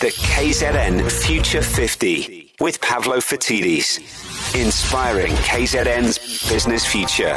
The KZN Future 50 with Pavlo Phitidis. Inspiring KZN's business future.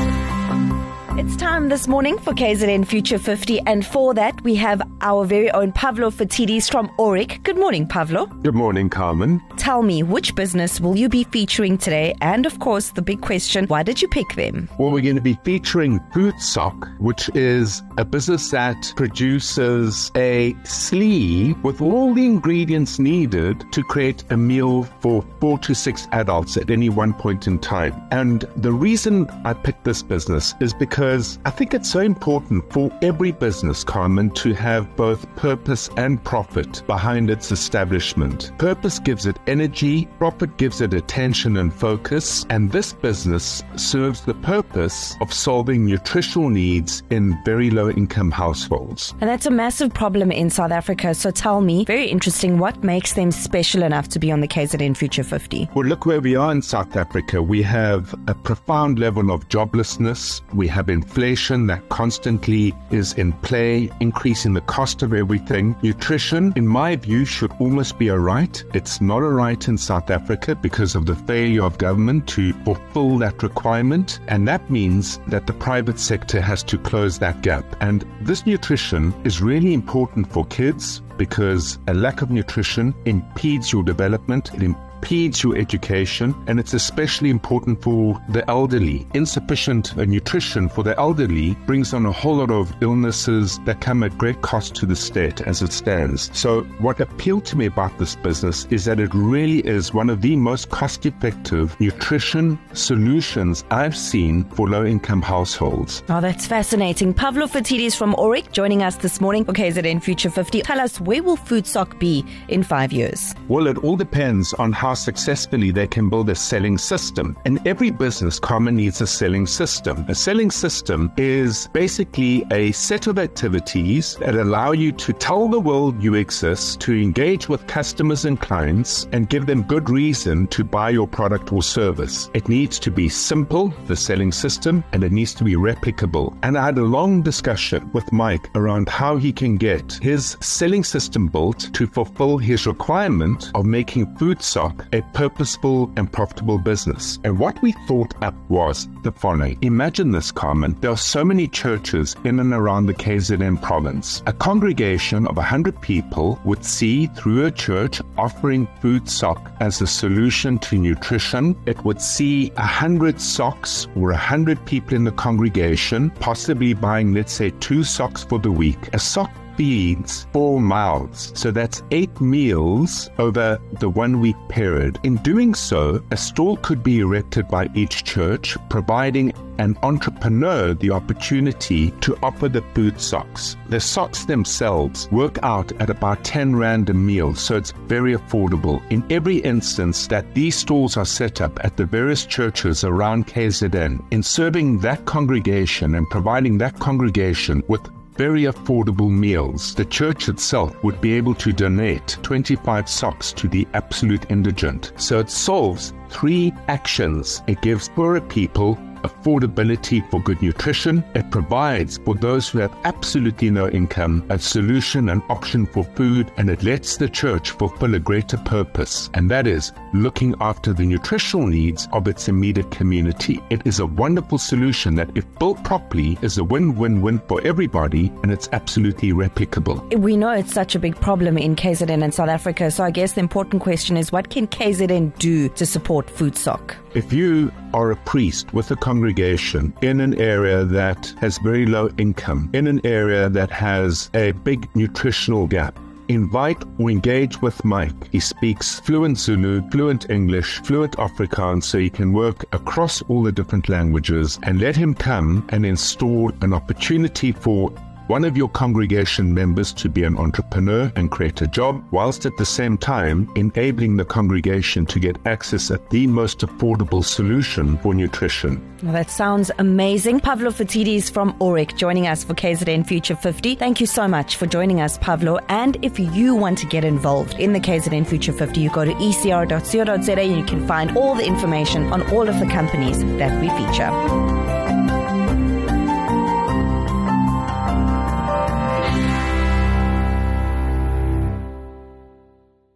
It's time this morning for KZN Future 50, and for that we have our very own Pavlo Phitidis from Auric. Good morning, Pavlo. Good morning, Carmen. Tell me, which business will you be featuring today? And of course, the big question, why did you pick them? Well, we're going to be featuring Foodsock, which is a business that produces a sleeve with all the ingredients needed to create a meal for 4 to 6 adults at any one point in time. And the reason I picked this business is because I think it's so important for every business, Carmen, to have both purpose and profit behind its establishment. Purpose gives it energy, profit gives it attention and focus, and this business serves the purpose of solving nutritional needs in very low-income households. And that's a massive problem in South Africa, so tell me, very interesting, what makes them special enough to be on the KZN Future 50? Well, look where we are in South Africa. We have a profound level of joblessness. We have inflation that constantly is in play, increasing the cost of everything. Nutrition, in my view, should almost be a right. It's not a right in South Africa because of the failure of government to fulfill that requirement. And that means that the private sector has to close that gap. And this nutrition is really important for kids because a lack of nutrition impedes your development. It impedes your education, and it's especially important for the elderly. Insufficient nutrition for the elderly brings on a whole lot of illnesses that come at great cost to the state as it stands. So what appealed to me about this business is that it really is one of the most cost-effective nutrition solutions I've seen for low-income households. Oh, that's fascinating. Pavlo Phitidis from Auric joining us this morning for KZN Future 50. Tell us, where will Foodsock be in 5 years? Well, it all depends on how successfully they can build a selling system. And every business, Carmen, needs a selling system. A selling system is basically a set of activities that allow you to tell the world you exist, to engage with customers and clients, and give them good reason to buy your product or service. It needs to be simple, the selling system, and it needs to be replicable. And I had a long discussion with Mike around how he can get his selling system built to fulfill his requirement of making Foodsock a purposeful and profitable business. And what we thought up was the following. Imagine this, Carmen. There are so many churches in and around the KZN province. A congregation of 100 people would see through a church offering Foodsock as a solution to nutrition. It would see 100 socks or 100 people in the congregation possibly buying, let's say, 2 socks for the week. A sock feeds 4 mouths. So that's 8 meals over the 1 week period. In doing so, a stall could be erected by each church, providing an entrepreneur the opportunity to offer the Foodsocks. The socks themselves work out at about 10 rand a meal, so it's very affordable. In every instance that these stalls are set up at the various churches around KZN, in serving that congregation and providing that congregation with very affordable meals, the church itself would be able to donate 25 socks to the absolute indigent. So it solves 3 actions. It gives poorer people affordability for good nutrition. It provides for those who have absolutely no income a solution, an option for food, and it lets the church fulfill a greater purpose, and that is looking after the nutritional needs of its immediate community. It is a wonderful solution that, if built properly, is a win-win-win for everybody, and it's absolutely replicable. We know it's such a big problem in KZN and South Africa, so I guess the important question is, what can KZN do to support Foodsock? If you are a priest with a congregation in an area that has very low income, in an area that has a big nutritional gap, invite or engage with Mike. He speaks fluent Zulu, fluent English, fluent Afrikaans, so he can work across all the different languages, and let him come and install an opportunity for one of your congregation members to be an entrepreneur and create a job, whilst at the same time enabling the congregation to get access at the most affordable solution for nutrition. Well, that sounds amazing. Pavlo Phitidis from Auric joining us for KZN Future 50. Thank you so much for joining us, Pavlo. And if you want to get involved in the KZN Future 50, you go to ecr.co.za and you can find all the information on all of the companies that we feature.